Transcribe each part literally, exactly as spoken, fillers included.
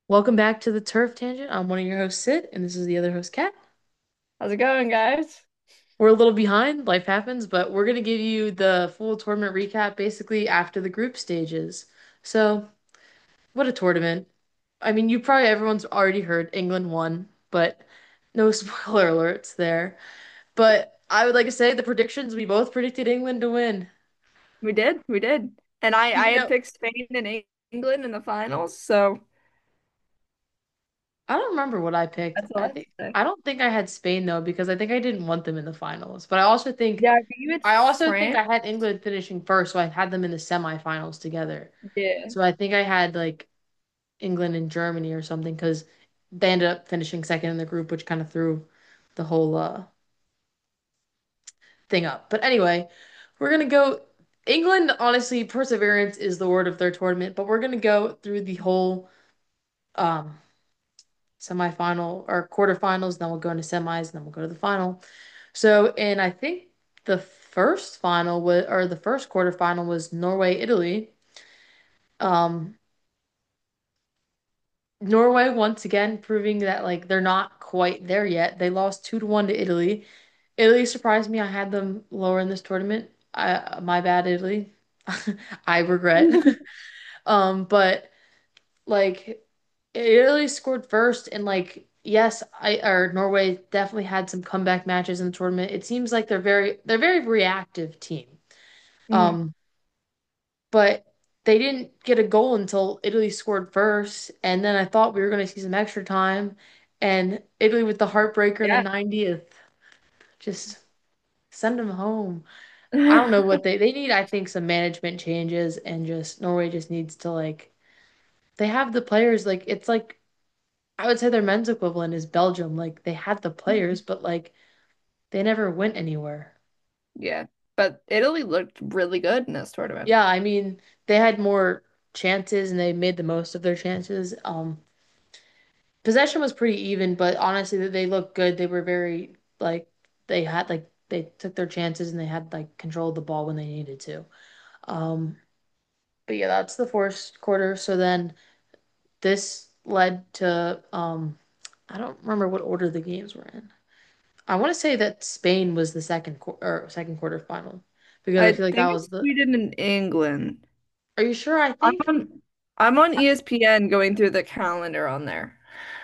Welcome back to the Turf Tangent. I'm one of your hosts, Sid, and this is the other host, Kat. How's it going, guys? We're a little behind, life happens, but we're going to give you the full tournament recap basically after the group stages. So, what a tournament. I mean, you probably everyone's already heard England won, but no spoiler alerts there. But I would like to say the predictions, we both predicted England to win. We did, we did. And I I Even had though picked Spain and Eng- England in the finals, so I don't remember what I picked. that's all I I have to think say. I don't think I had Spain though, because I think I didn't want them in the finals. But I also think Yeah, I think it's I also think France. I had England finishing first, so I had them in the semifinals together. Yeah. So I think I had like England and Germany or something because they ended up finishing second in the group, which kind of threw the whole uh, thing up. But anyway, we're gonna go. England, honestly, perseverance is the word of their tournament, but we're gonna go through the whole um, semifinal or quarterfinals, then we'll go into semis, and then we'll go to the final. So, and I think the first final was, or the first quarterfinal was Norway, Italy. Um, Norway once again proving that like they're not quite there yet. They lost two to one to Italy. Italy surprised me. I had them lower in this tournament. I, my bad, Italy. I regret. Um, but like Italy scored first and like yes, I or Norway definitely had some comeback matches in the tournament. It seems like they're very they're a very reactive team. Hmm. Um, but they didn't get a goal until Italy scored first, and then I thought we were going to see some extra time, and Italy with the heartbreaker in the Yeah. ninetieth, just send them home. I don't know what they they need. I think some management changes, and just Norway just needs to like they have the players. Like it's like I would say their men's equivalent is Belgium. Like they had the players, but like they never went anywhere. Yeah. But Italy looked really good in this tournament. Yeah, I mean they had more chances and they made the most of their chances. Um, Possession was pretty even, but honestly, they looked good. They were very like they had like they took their chances and they had like controlled the ball when they needed to. Um, but yeah, that's the fourth quarter. So then this led to um, I don't remember what order the games were in. I want to say that Spain was the second qu or second quarter final because I I feel like that think was it's the. Sweden and England. Are you sure? I I'm think. on I'm on E S P N going through the calendar on there.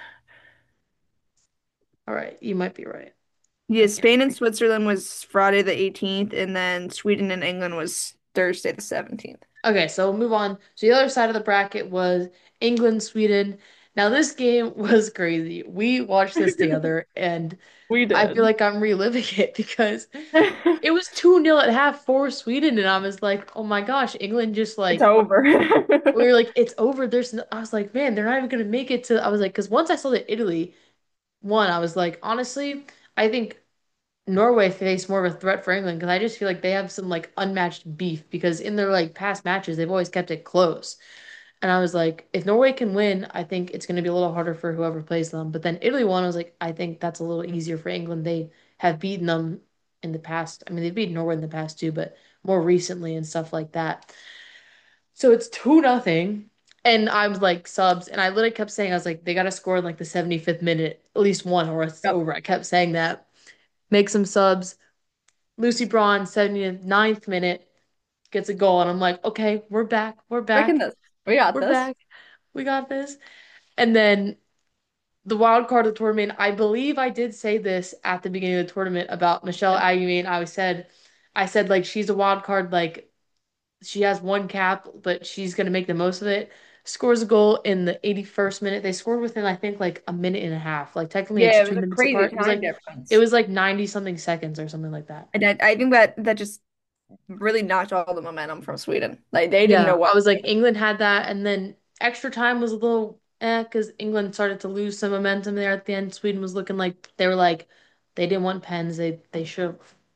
All right, you might be right. Yeah, I can't. Spain and Switzerland was Friday the eighteenth, and then Sweden and England was Thursday the seventeenth. Okay, so we'll move on. So the other side of the bracket was England, Sweden. Now this game was crazy. We watched this together and We I feel did. like I'm reliving it because it was two nil at half for Sweden and I was like, "Oh my gosh, England just It's like over. we were like it's over. There's no, I was like, "Man, they're not even going to make it to." I was like cuz once I saw that Italy won, I was like, "Honestly, I think Norway faced more of a threat for England because I just feel like they have some like unmatched beef because in their like past matches they've always kept it close." And I was like, if Norway can win, I think it's going to be a little harder for whoever plays them. But then Italy won. I was like, I think that's a little easier for England. They have beaten them in the past. I mean, they've beaten Norway in the past too, but more recently and stuff like that. So it's two nothing. And I was like subs, and I literally kept saying, I was like, they got to score in like the seventy-fifth minute, at least one, or it's Yep. over. I kept saying that. Make some subs. Lucy Braun, seventy-ninth minute, gets a goal. And I'm like, okay, we're back. We're Look at back. this. We got We're this. back. We got this. And then the wild card of the tournament, I believe I did say this at the beginning of the tournament about Michelle Yeah. Agumine. I said, I said like she's a wild card, like she has one cap, but she's gonna make the most of it. Scores a goal in the eighty-first minute. They scored within, I think, like a minute and a half. Like technically it's Yeah, it two was a minutes crazy apart. It was time like it difference. was like ninety something seconds or something like that. And I, I think that that just really knocked all the momentum from Sweden. Like they didn't know Yeah, I what was to like do. England had that, and then extra time was a little eh because England started to lose some momentum there at the end. Sweden was looking like they were like they didn't want pens. They they should.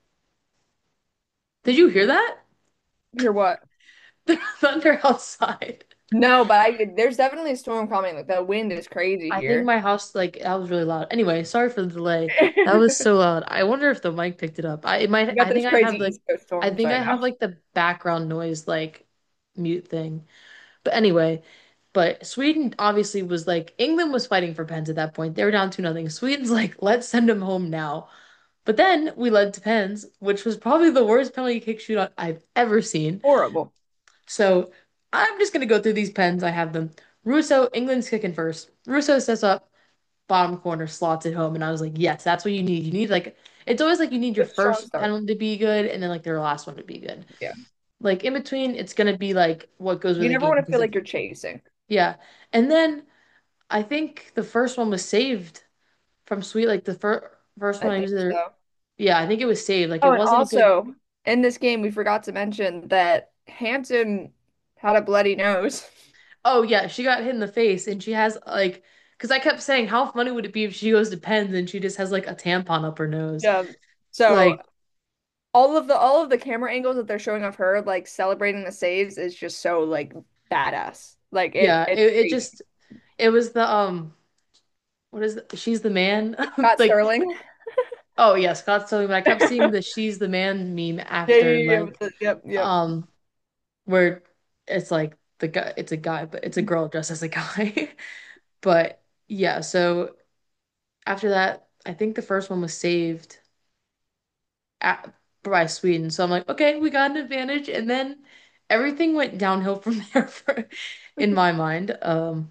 Did you hear that? Hear what? The thunder outside. No, but I there's definitely a storm coming. Like the wind is crazy I think here. my house like that was really loud. Anyway, sorry for the delay. That was so loud. I wonder if the mic picked it up. I it might. We got I those think I crazy have like East Coast I storms think I right have now. like the background noise like mute thing. But anyway. But Sweden obviously was like England was fighting for pens at that point. They were down two nothing. Sweden's like, let's send them home now. But then we led to pens, which was probably the worst penalty kick shootout I've ever seen. Horrible. So I'm just gonna go through these pens. I have them. Russo, England's kicking first. Russo sets up bottom corner, slots it home, and I was like, yes, that's what you need. You need like it's always like you need your Good strong first start. penalty to be good, and then like their last one to be good. Yeah. Like in between, it's gonna be like what goes with You the never game want to because feel if like you're chasing. yeah, and then I think the first one was saved from Sweet. Like the fir first I one, I think was there. so. Yeah, I think it was saved. Like it Oh, and wasn't a good. also in this game, we forgot to mention that Hampton had a bloody nose. Oh yeah, she got hit in the face, and she has like, because I kept saying, how funny would it be if she goes to Pens and she just has like a tampon up her nose? Yeah. So Like, all of the all of the camera angles that they're showing of her like celebrating the saves is just so like badass. Like it yeah, it's it it crazy. just it was the um, what is it? She's the man. Scott Like, Sterling. oh yeah, Scott's telling me, but I kept seeing the "she's the man" meme Yeah, after, yeah, yeah. like, with the- Yep, yep. um, where it's like the guy, it's a guy, but it's a girl dressed as a guy. But yeah, so after that, I think the first one was saved at, by Sweden. So I'm like, okay, we got an advantage. And then everything went downhill from there for, in my mind. Um,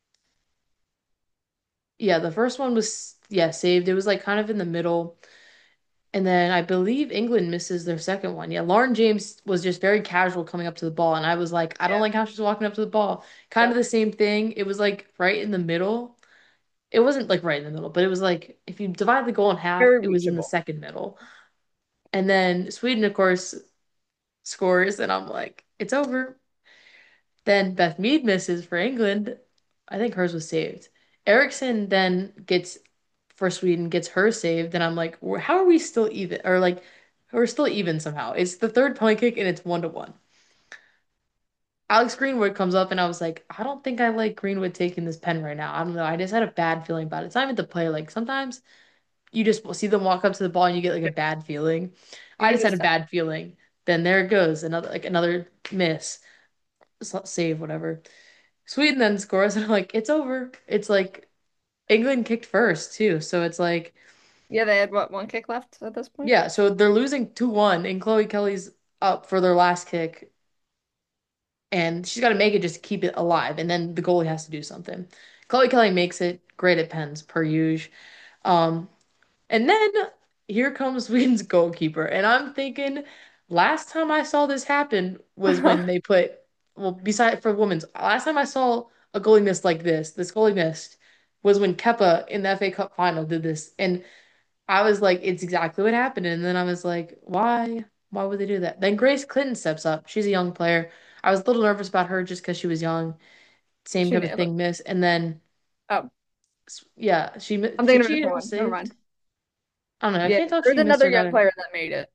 yeah, the first one was, yeah, saved. It was like kind of in the middle. And then I believe England misses their second one. Yeah, Lauren James was just very casual coming up to the ball. And I was like, I don't Yeah, like how she's walking up to the ball. Kind of yep. the same thing. It was like right in the middle. It wasn't like right in the middle, but it was like if you divide the goal in half, Very it was in the reachable. second middle. And then Sweden, of course, scores, and I'm like, it's over. Then Beth Mead misses for England. I think hers was saved. Eriksson then gets for Sweden, gets her saved, and I'm like, how are we still even? Or like, we're still even somehow. It's the third point kick, and it's one to one. Alex Greenwood comes up, and I was like, I don't think I like Greenwood taking this pen right now. I don't know. I just had a bad feeling about it. It's not even the player. Like sometimes you just see them walk up to the ball and you get like a Yeah. bad feeling. You I can just had a just tell. bad feeling. Then there it goes, another like another miss, save, whatever. Sweden then scores, and I'm like, it's over. It's like England kicked first too, so it's like, Yeah, they had what, one kick left at this point? yeah, so they're losing two one, and Chloe Kelly's up for their last kick, and she's got to make it just to keep it alive, and then the goalie has to do something. Chloe Kelly makes it great at pens per usual. Um, And then here comes Sweden's goalkeeper. And I'm thinking, last time I saw this happen was when they put, well, beside for women's, last time I saw a goalie miss like this, this goalie missed, was when Kepa in the F A Cup final did this. And I was like, it's exactly what happened. And then I was like, why? Why would they do that? Then Grace Clinton steps up. She's a young player. I was a little nervous about her just because she was young. Same She type of nailed it. thing, miss. And then, Oh, yeah, she I'm thinking did of a she get different her one. Never saved? mind. I don't know. I Yeah, can't tell if there was she missed another or got young it. player that made it.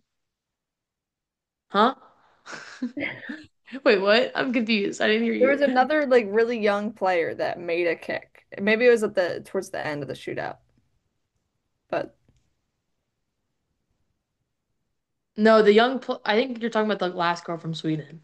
Huh? Wait, what? I'm confused. I didn't hear There was you. another like really young player that made a kick. Maybe it was at the towards the end of the shootout. But No, the young pl I think you're talking about the last girl from Sweden.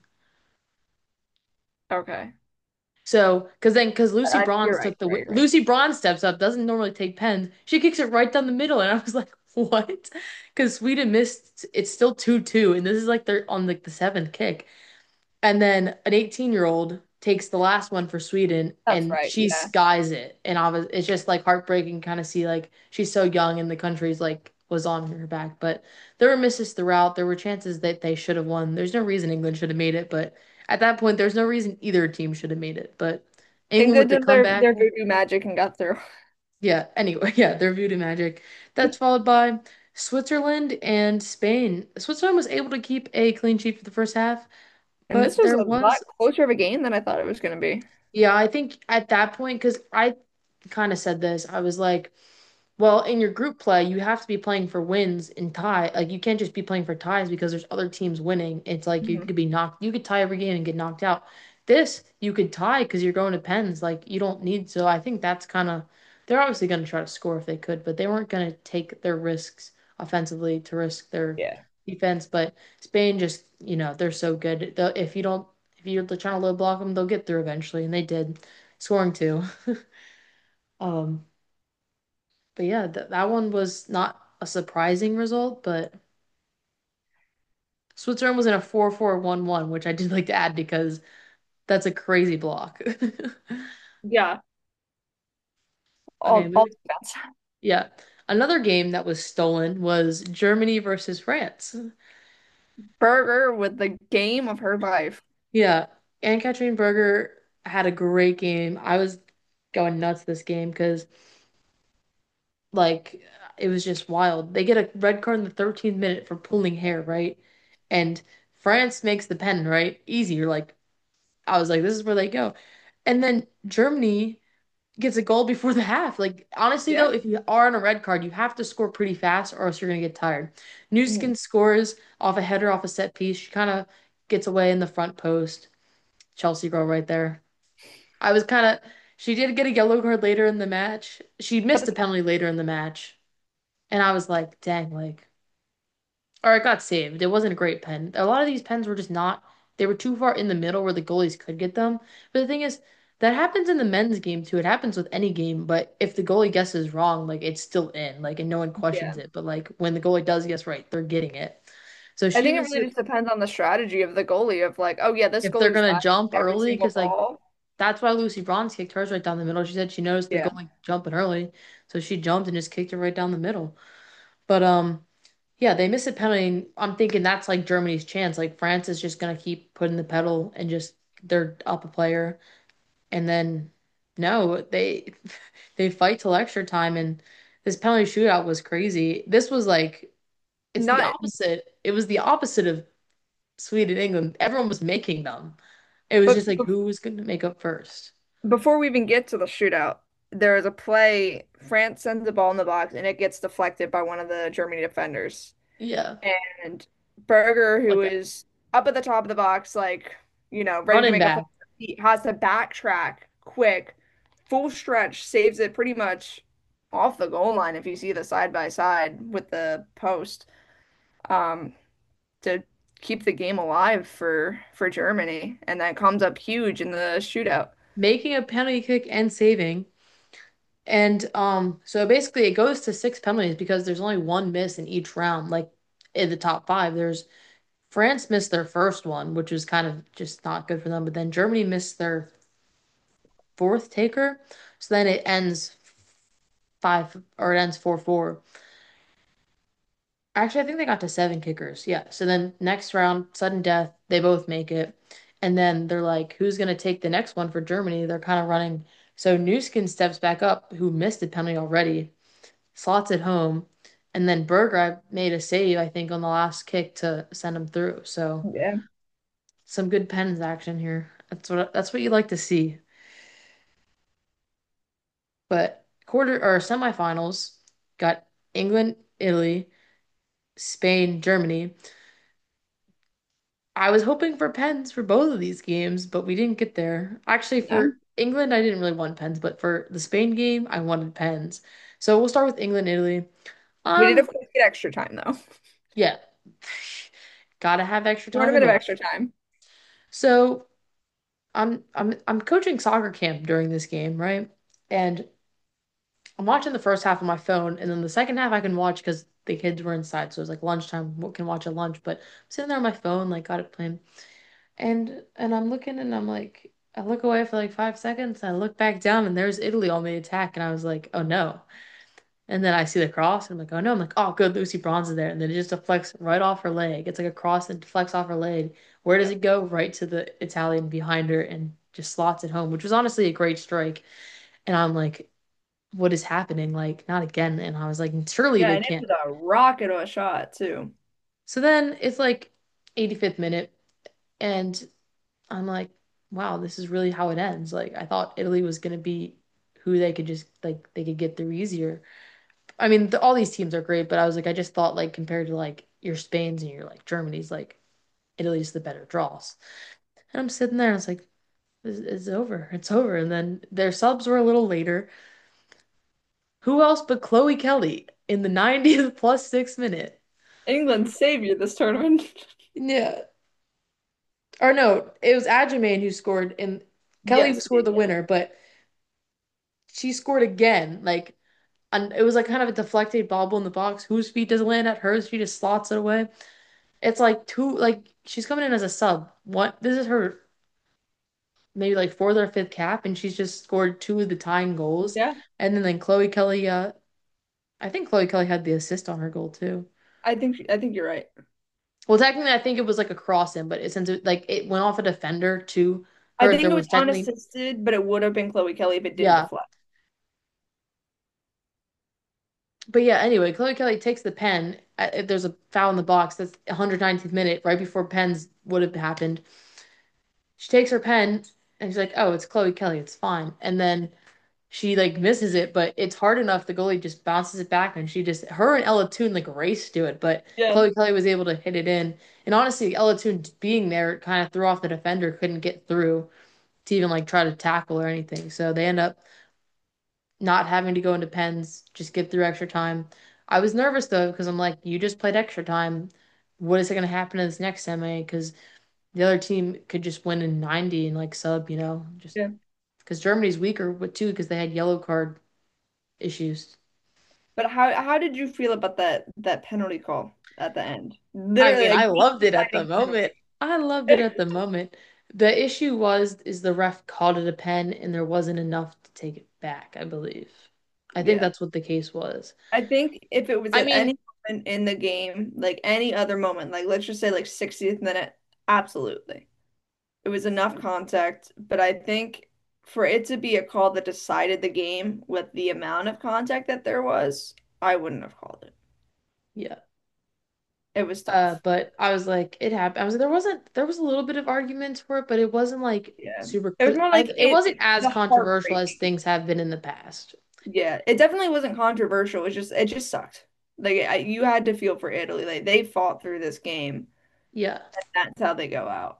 okay. So, because then, because Lucy I, you're Bronze right. took the You're wi- right. You're right. Lucy Bronze steps up, doesn't normally take pens. She kicks it right down the middle, and I was like, what? Because Sweden missed. It's still two two, and this is like they're on like the seventh kick. And then an eighteen year old takes the last one for Sweden That's and right. she Yeah. skies it. And I was, it's just like heartbreaking kind of see like she's so young and the country's like was on her back. But there were misses throughout. There were chances that they should have won. There's no reason England should have made it. But at that point, there's no reason either team should have made it. But England with England the did their comeback, their voodoo magic and got through. yeah, anyway, yeah, they're viewed in magic. That's followed by Switzerland and Spain. Switzerland was able to keep a clean sheet for the first half, And this but was there a lot was closer of a game than I thought it was going to be. yeah, I think at that point, because I kind of said this, I was like, well, in your group play, you have to be playing for wins and tie. Like you can't just be playing for ties because there's other teams winning. It's like you Mhm. could be knocked, you could tie every game and get knocked out. This you could tie because you're going to pens. Like you don't need. So I think that's kind of they're obviously going to try to score if they could, but they weren't going to take their risks offensively to risk their Yeah. defense. But Spain just, you know, they're so good. The- If you don't if you're trying to low block them, they'll get through eventually, and they did, scoring two. Um, but yeah, th that one was not a surprising result, but Switzerland was in a four four one one, which I did like to add because that's a crazy block. Yeah, Okay, all all moving. defense. Yeah. Another game that was stolen was Germany versus France. Burger with the game of her life. Yeah. Anne-Catherine Berger had a great game. I was going nuts this game because like it was just wild. They get a red card in the thirteenth minute for pulling hair, right? And France makes the pen, right? Easy. You're like, I was like, this is where they go. And then Germany gets a goal before the half. Like, honestly, though, Yeah. if you are on a red card, you have to score pretty fast or else you're going to get tired. Mhm. Newskin scores off a header off a set piece. She kind of gets away in the front post. Chelsea girl right there. I was kind of, she did get a yellow card later in the match. She But missed a it's, penalty later in the match. And I was like, dang, like, or it got saved. It wasn't a great pen. A lot of these pens were just not, they were too far in the middle where the goalies could get them. But the thing is, that happens in the men's game too. It happens with any game, but if the goalie guesses wrong, like it's still in, like, and no one questions yeah. it. But like when the goalie does guess right, they're getting it. So I she think it missed really it just depends on the strategy of the goalie of like, oh yeah, this if they're goalie's gonna diving jump every early, single because like ball. that's why Lucy Bronze kicked hers right down the middle. She said she noticed the Yeah. goalie jumping early, so she jumped and just kicked it right down the middle. But um. Yeah, they miss a penalty. And I'm thinking that's like Germany's chance. Like France is just gonna keep putting the pedal and just they're up a player. And then no, they they fight till extra time and this penalty shootout was crazy. This was like it's the Not, opposite. It was the opposite of Sweden, England. Everyone was making them. It was but just like who was gonna make up first. before we even get to the shootout, there is a play. France sends the ball in the box and it gets deflected by one of the Germany defenders. Yeah. And Berger, who Like a is up at the top of the box, like, you know, ready to running make a play, back. he has to backtrack quick, full stretch, saves it pretty much off the goal line if you see the side by side with the post, um, to keep the game alive for for Germany. And that comes up huge in the shootout. Making a penalty kick and saving. And um, so basically it goes to six penalties because there's only one miss in each round. Like in the top five, there's France missed their first one, which was kind of just not good for them. But then Germany missed their fourth taker. So then it ends five or it ends four four. Actually, I think they got to seven kickers. Yeah. So then next round, sudden death, they both make it. And then they're like, who's going to take the next one for Germany? They're kind of running. So Newskin steps back up, who missed a penalty already, slots it home, and then Berger made a save, I think, on the last kick to send him through. So Yeah. some good pens action here. That's what that's what you like to see. But quarter or semifinals got England, Italy, Spain, Germany. I was hoping for pens for both of these games, but we didn't get there. Actually, Yeah. for England, I didn't really want pens, but for the Spain game, I wanted pens. So we'll start with England, Italy. We did, Um, of course, get extra time though. yeah. Gotta have extra time Tournament and of luck. extra time. So I'm I'm I'm coaching soccer camp during this game, right? And I'm watching the first half on my phone, and then the second half I can watch because the kids were inside, so it was like lunchtime. What can watch at lunch? But I'm sitting there on my phone, like got it playing, and and I'm looking, and I'm like, I look away for like five seconds, and I look back down, and there's Italy on the attack, and I was like, oh no. And then I see the cross, and I'm like, oh no. I'm like, oh good, Lucy Bronze is there, and then it just deflects right off her leg. It's like a cross and deflects off her leg. Where does Yeah. it go? Right to the Italian behind her, and just slots it home, which was honestly a great strike. And I'm like, what is happening? Like, not again. And I was like, surely Yeah, they and it can't. was a rocket of a shot too. So then it's like eighty-fifth minute, and I'm like, wow, this is really how it ends. Like, I thought Italy was gonna be who they could just like they could get through easier. I mean, the, all these teams are great, but I was like, I just thought like compared to like your Spain's and your like Germany's, like Italy's the better draws. And I'm sitting there, and it's like, it's, it's over, it's over. And then their subs were a little later. Who else but Chloe Kelly in the ninetieth plus six minute? England's savior this tournament. Yeah. Or no, it was Adjemaine who scored and Kelly Yes, scored yeah, the yeah. winner, but she scored again. Like and it was like kind of a deflected bobble in the box. Whose feet does it land at? Hers. She just slots it away. It's like two like she's coming in as a sub. What this is her maybe like fourth or fifth cap, and she's just scored two of the tying goals. Yeah, And then then Chloe Kelly, uh, I think Chloe Kelly had the assist on her goal too. I think I think you're right. Well, technically, I think it was like a cross in, but it, since it like it went off a defender to I her, think there it was was technically unassisted, but it would have been Chloe Kelly if it didn't yeah. deflect. But yeah, anyway, Chloe Kelly takes the pen. uh, If there's a foul in the box, that's one hundred nineteenth minute, right before pens would have happened. She takes her pen and she's like, "Oh, it's Chloe Kelly. It's fine." And then she like misses it, but it's hard enough. The goalie just bounces it back, and she just her and Ella Toon like race to it, but Yeah. Chloe Kelly was able to hit it in. And honestly, Ella Toon being there kind of threw off the defender, couldn't get through to even like try to tackle or anything. So they end up not having to go into pens, just get through extra time. I was nervous though because I'm like, you just played extra time. What is going to happen in this next semi? Because the other team could just win in ninety and like sub, you know, just Yeah. because Germany's weaker, but too because they had yellow card issues. But how how did you feel about that that penalty call at the end? I Literally mean, like I game loved it at the deciding moment. penalty. I loved it at the moment. The issue was is the ref called it a pen and there wasn't enough to take it back, I believe. I think Yeah. that's what the case was. I think if it was I at any mean, moment in the game, like any other moment, like let's just say like sixtieth minute, absolutely. It was enough contact, but I think for it to be a call that decided the game with the amount of contact that there was, I wouldn't have called it. yeah. It was Uh, tough. but I was like, it happened. I was there wasn't there was a little bit of arguments for it, but it wasn't like Yeah. super It was clear. more Like like it it, wasn't as the controversial as heartbreak. things have been in the past. Yeah, it definitely wasn't controversial. It just it just sucked. Like I, you had to feel for Italy. Like they fought through this game, Yeah. and that's how they go out.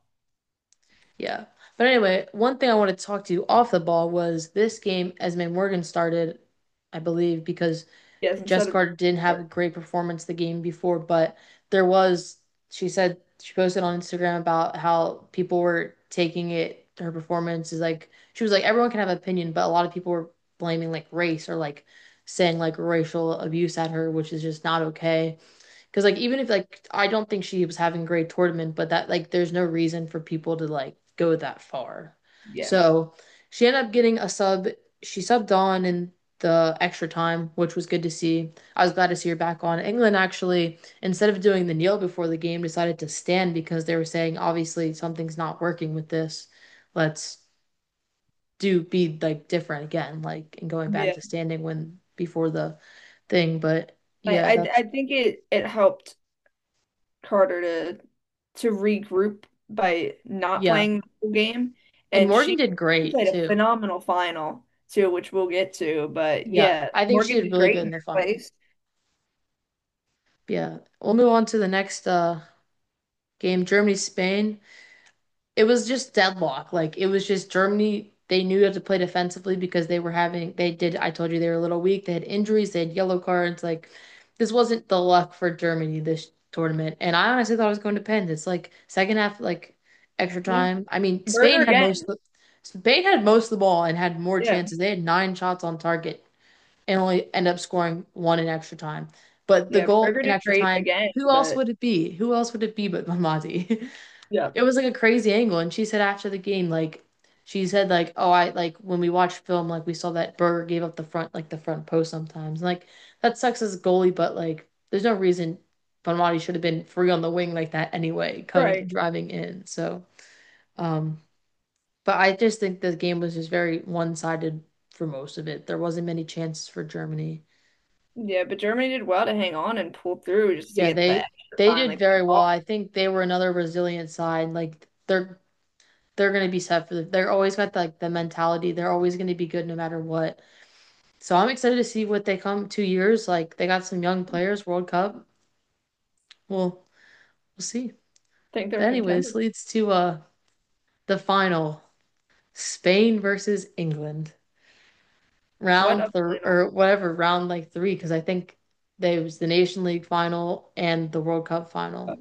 Yeah. But anyway, one thing I wanted to talk to you off the ball was this game, Esme Morgan started, I believe, because Yes, Jess instead of Carter didn't have a great performance the game before, but there was, she said, she posted on Instagram about how people were taking it, her performance is like, she was like, everyone can have an opinion, but a lot of people were blaming like race or like saying like racial abuse at her, which is just not okay. Because like even if like I don't think she was having a great tournament, but that like there's no reason for people to like go that far. yeah, So she ended up getting a sub. She subbed on in the extra time, which was good to see. I was glad to see her back on. England actually, instead of doing the kneel before the game, decided to stand because they were saying obviously something's not working with this. Let's do be like different again, like and going back yeah. to standing when before the thing. But I, yeah, I that's I think it it helped Carter to to regroup by not yeah. playing the whole game, And and Morgan she did great played a too. phenomenal final too, which we'll get to. But Yeah, yeah, I think she Morgan did did really great good in in the her final. place. Yeah, we'll move on to the next uh game, Germany Spain. It was just deadlock. Like it was just Germany. They knew how to play defensively because they were having. They did. I told you they were a little weak. They had injuries. They had yellow cards. Like this wasn't the luck for Germany this tournament. And I honestly thought it was going to pens. It's like second half, like extra Yeah, time. I mean, Burger Spain had again. most. Of the, Spain had most of the ball and had more Yeah, chances. They had nine shots on target and only end up scoring one in extra time. But the yeah, goal Burger in did extra great time, again. who else But would it be? Who else would it be but Mamadi? yeah, It was like a crazy angle. And she said after the game, like, she said, like, oh, I like when we watched film, like, we saw that Berger gave up the front, like, the front post sometimes. And, like, that sucks as a goalie, but, like, there's no reason Bonmati should have been free on the wing like that anyway, coming, right. driving in. So, um, but I just think the game was just very one-sided for most of it. There wasn't many chances for Germany. Yeah, but Germany did well to hang on and pull through just to Yeah, get the they extra they time. did Like they very well. fought. I think they were another resilient side. Like they're they're gonna be set for the, they're always got like the mentality. They're always gonna be good no matter what. So I'm excited to see what they come two years. Like they got some young players, World Cup. Well, we'll see. Think But they're anyways, contenders. leads to uh the final. Spain versus England. What Round a th final. or whatever, round like three, because I think there was the Nation League final and the World Cup final.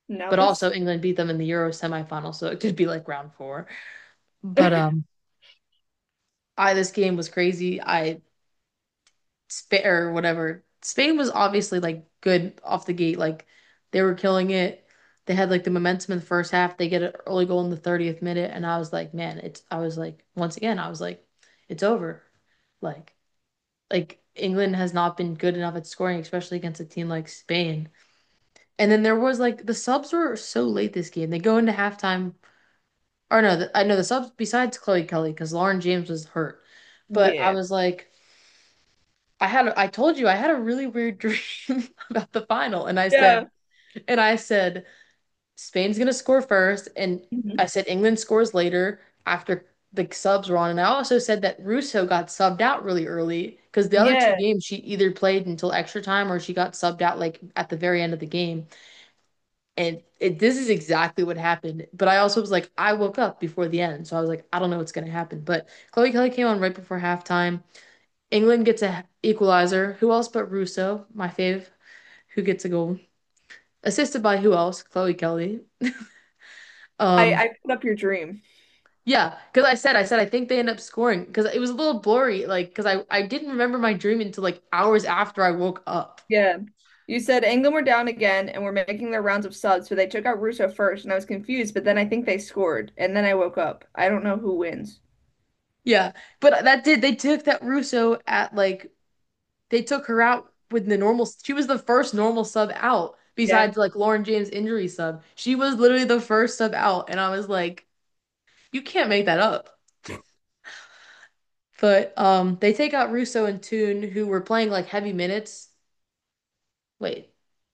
Now But this. also England beat them in the Euro semifinal, so it could be like round four. But um, I this game was crazy. I Spain or whatever. Spain was obviously like good off the gate. Like they were killing it. They had like the momentum in the first half. They get an early goal in the thirtieth minute, and I was like, man, it's. I was like, once again, I was like, it's over. Like, like England has not been good enough at scoring, especially against a team like Spain. And then there was like the subs were so late this game. They go into halftime. Or no, the, I know the subs besides Chloe Kelly because Lauren James was hurt. But I Yeah. was like, I had I told you I had a really weird dream about the final, and I said, Yeah. and I said Spain's gonna score first, and I Mhm. said England scores later after the subs were on, and I also said that Russo got subbed out really early because the other two Yeah. games she either played until extra time or she got subbed out like at the very end of the game. And it, this is exactly what happened. But I also was like, I woke up before the end, so I was like, I don't know what's gonna happen. But Chloe Kelly came on right before halftime. England gets a equalizer. Who else but Russo, my fave, who gets a goal. Assisted by who else? Chloe Kelly. I Um, I put up your dream. yeah, because I said, I said, I think they end up scoring because it was a little blurry, like, because I, I didn't remember my dream until like hours after I woke up. Yeah. You said England were down again and were making their rounds of subs, so they took out Russo first, and I was confused, but then I think they scored, and then I woke up. I don't know who wins. Yeah, but that did, they took that Russo at like, they took her out with the normal, she was the first normal sub out Yeah. besides like Lauren James injury sub. She was literally the first sub out, and I was like, you can't make that up. But um, they take out Russo and Toon, who were playing like heavy minutes. Wait,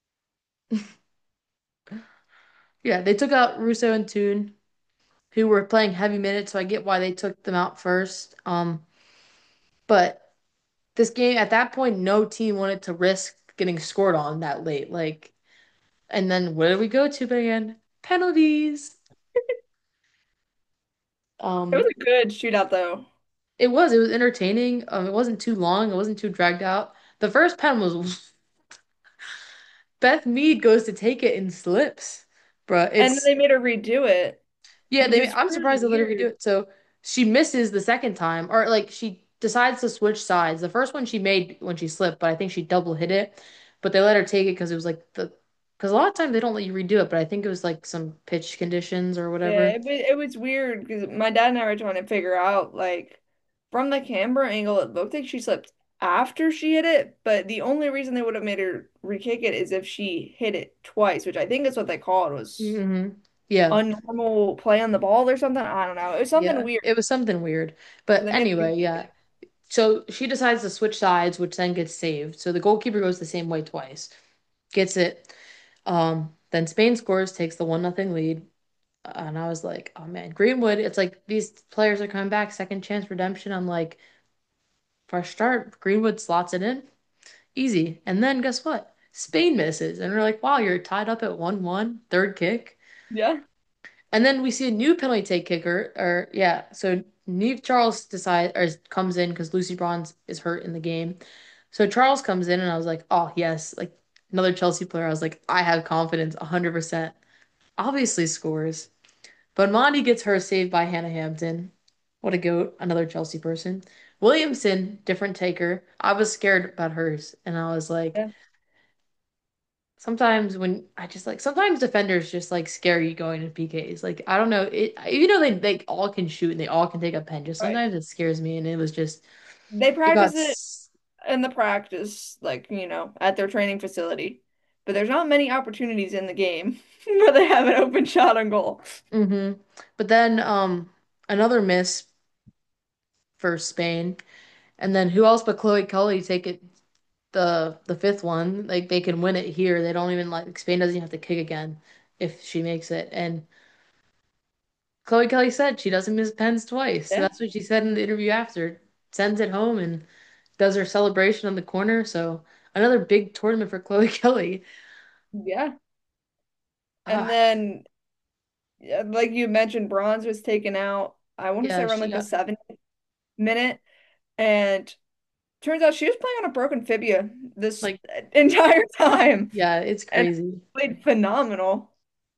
yeah, they took out Russo and Toon, who were playing heavy minutes, so I get why they took them out first. Um, but this game at that point, no team wanted to risk getting scored on that late. Like, and then where did we go to again? Penalties. It was Um, a good shootout though. it was it was entertaining. Um, it wasn't too long. It wasn't too dragged out. The first pen was Beth Mead goes to take it and slips, bruh. And then It's they made her redo it, Yeah, which they. is I'm really surprised they let her redo weird. it. So she misses the second time, or like she decides to switch sides. The first one she made when she slipped, but I think she double hit it. But they let her take it because it was like the because a lot of times they don't let you redo it. But I think it was like some pitch conditions or Yeah, whatever. it, wa- it was weird because my dad and I were trying to figure out, like, from the camera angle, it looked like she slipped after she hit it, but the only reason they would have made her re-kick it is if she hit it twice, which I think is what they call it, was Hmm. Yeah, unnormal play on the ball or something. I don't know. It was something yeah. weird. It was something weird. So But they made her anyway, re-kick yeah. it. So she decides to switch sides, which then gets saved. So the goalkeeper goes the same way twice, gets it. Um, then Spain scores, takes the one nothing lead. And I was like, oh man, Greenwood, it's like these players are coming back, second chance redemption. I'm like, fresh start. Greenwood slots it in. Easy. And then guess what? Spain misses. And we're like, wow, you're tied up at one one, third kick. Yeah. And then we see a new penalty take kicker, or yeah, so Neve Charles decide or comes in because Lucy Bronze is hurt in the game. So Charles comes in and I was like, oh yes, like another Chelsea player. I was like, I have confidence one hundred percent. Obviously scores. But Mondi gets her saved by Hannah Hampton. What a goat. Another Chelsea person. Williamson, different taker. I was scared about hers. And I was like, Yeah. sometimes when I just like, sometimes defenders just like scare you going to P Ks. Like, I don't know. It, even though they, they all can shoot and they all can take a pen, just Right. sometimes it scares me. And it was just, They it got, practice it s- in the practice, like, you know, at their training facility. But there's not many opportunities in the game where they have an open shot on goal. mm-hmm. But then, um, another miss for Spain. And then who else but Chloe Kelly take it the the fifth one. Like they can win it here. They don't even like Spain doesn't even have to kick again if she makes it. And Chloe Kelly said she doesn't miss pens twice. So Yeah. that's what she said in the interview after. Sends it home and does her celebration on the corner. So another big tournament for Chloe Kelly. Yeah. And Uh, then, yeah, like you mentioned, Bronze was taken out. I want to say yeah, around she like the got seventh minute. And turns out she was playing on a broken fibia this like entire time yeah, it's and crazy. played phenomenal.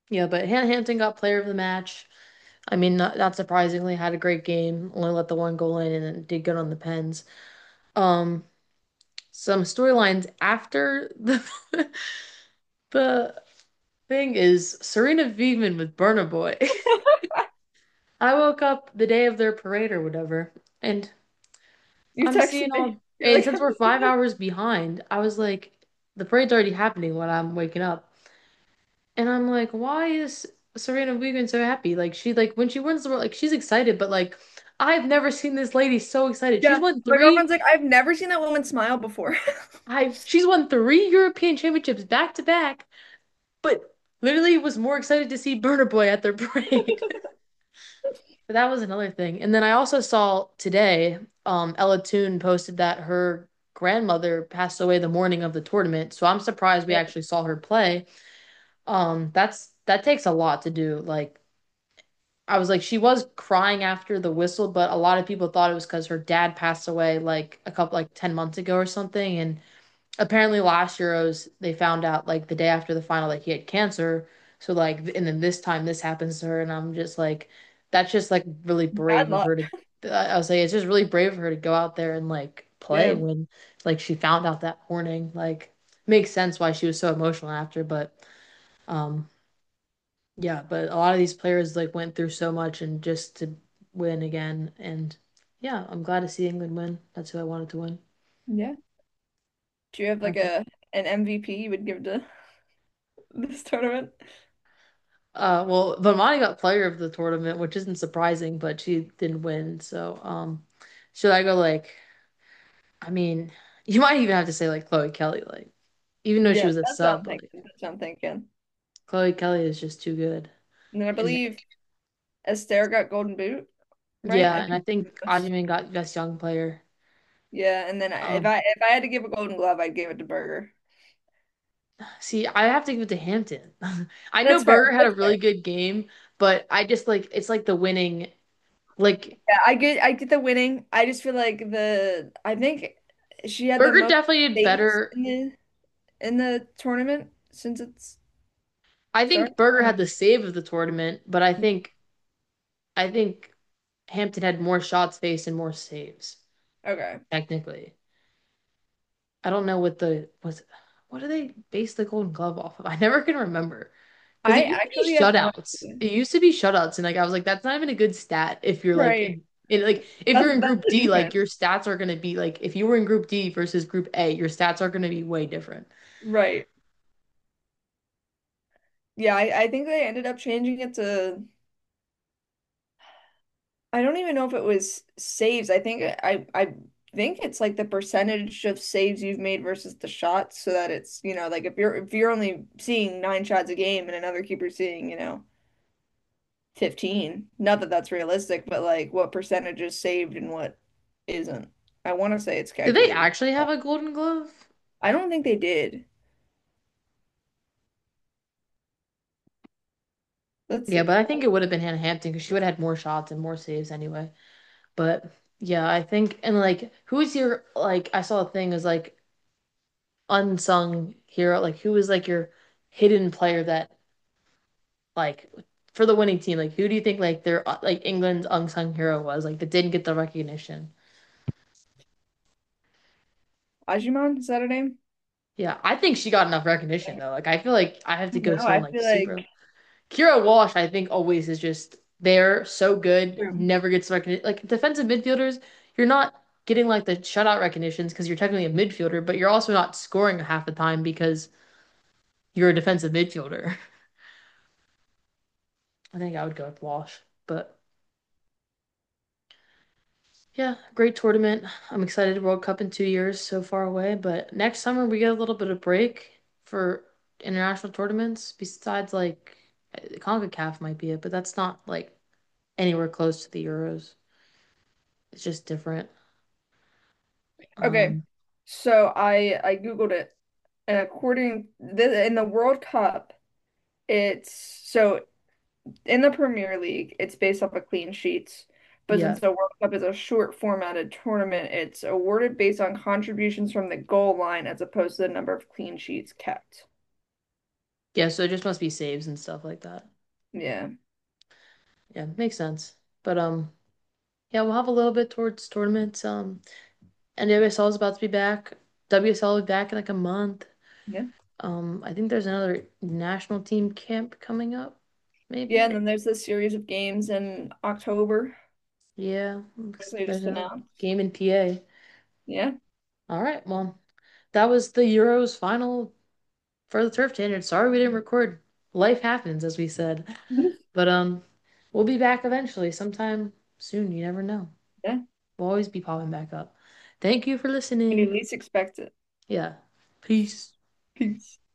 Yeah, but Han Hampton got player of the match. I mean, not, not surprisingly, had a great game. Only let the one goal in and then did good on the pens. Um, some storylines after the the thing is Serena Wiegmann with Burna Boy. I woke up the day of their parade or whatever, and You I'm texted seeing me. all, You're and like, since we're five hours behind, I was like, the parade's already happening when I'm waking up. And I'm like, why is Serena Williams so happy? Like she like when she wins the world, like she's excited, but like I've never seen this lady so excited. She's yeah. won My three, girlfriend's like, I've never seen that woman smile before. I she's won three European championships back to back, but literally was more excited to see Burna Boy at their parade. But that was another thing. And then I also saw today, um, Ella Toon posted that her grandmother passed away the morning of the tournament. So I'm surprised we Yeah, actually saw her play. Um, that's that takes a lot to do. Like I was like, she was crying after the whistle, but a lot of people thought it was because her dad passed away like a couple like ten months ago or something. And apparently last Euros they found out like the day after the final that he had cancer. So like and then this time this happens to her and I'm just like that's just like really bad brave of luck. her to I I was like it's just really brave of her to go out there and like play Yeah. when like she found out that morning. Like makes sense why she was so emotional after, but um yeah, but a lot of these players like went through so much and just to win again and yeah, I'm glad to see England win. That's who I wanted to win. Yeah. Do you have like Okay. a an M V P you would give to this tournament? Uh, well, Vamani got player of the tournament, which isn't surprising, but she didn't win. So, um, should I go like, I mean, you might even have to say like Chloe Kelly, like, even though she Yeah, was a that's what I'm sub, like thinking. That's what I'm thinking. Chloe Kelly is just too good. And then I And believe Esther got Golden Boot, right? yeah, I and I think think that's- Osimhen got best young player. yeah, and then I- if Um, I if I had to give a Golden Glove, I'd give it to Burger. see, I have to give it to Hampton. I know That's fair. Berger had a That's really fair. good game, but I just like it's like the winning, like Yeah, I get I get the winning. I just feel like the I think she had the Berger most definitely did saves better. in the in the tournament since it's I started. think Berger had the save of the tournament, but I think I think Hampton had more shots faced and more saves, Okay. technically. I don't know what the was what do they base the Golden Glove off of? I never can remember. Because it I used to be actually have no shutouts. idea. It used to be shutouts, and like I was like, that's not even a good stat if you're like Right. in, in like if That's you're in that's Group the D, like defense. your stats are gonna be like if you were in Group D versus Group A, your stats are gonna be way different. Right. Yeah, I, I think they ended up changing it to I don't even know if it was saves. I think I I think it's like the percentage of saves you've made versus the shots so that it's, you know, like if you're if you're only seeing nine shots a game and another keeper's seeing, you know, fifteen. Not that that's realistic, but like what percentage is saved and what isn't. I want to say it's Did they calculated. actually have a Golden Glove? I don't think they did. Let's Yeah, but see. I think it would have been Hannah Hampton because she would have had more shots and more saves anyway. But yeah, I think and like who's your like I saw a thing is like unsung hero, like who is like your hidden player that like for the winning team, like who do you think like their uh, like England's unsung hero was like that didn't get the recognition? Ajuman, is that her name? Yeah, I think she got enough recognition though. Like I feel like I have to go No, someone I like feel like super. Kira Walsh, I think always is just there, so good, never gets recognition. Like defensive midfielders, you're not getting like the shutout recognitions because you're technically a midfielder, but you're also not scoring half the time because you're a defensive midfielder. I think I would go with Walsh, but yeah, great tournament. I'm excited. World Cup in two years, so far away, but next summer we get a little bit of break for international tournaments. Besides, like CONCACAF might be it, but that's not like anywhere close to the Euros. It's just different. okay. Um, So I I Googled it, and according the in the World Cup, it's so in the Premier League, it's based off of clean sheets. But yeah. since the World Cup is a short formatted tournament, it's awarded based on contributions from the goal line as opposed to the number of clean sheets kept. Yeah, so it just must be saves and stuff like that. Yeah. Yeah, makes sense. But um, yeah, we'll have a little bit towards tournaments. Um, and W S L is about to be back. W S L will be back in like a month. Yeah. Um, I think there's another national team camp coming up, Yeah, maybe. and then there's this series of games in October. Yeah, They there's just a announced. game in P A. Yeah. All right, well, that was the Euros final for the Turf Tangent. Sorry we didn't record. Life happens, as we said. But um, we'll be back eventually, sometime soon. You never know. Yeah. We'll always be popping back up. Thank you for When you listening. least expect it. Yeah. Peace. Peace.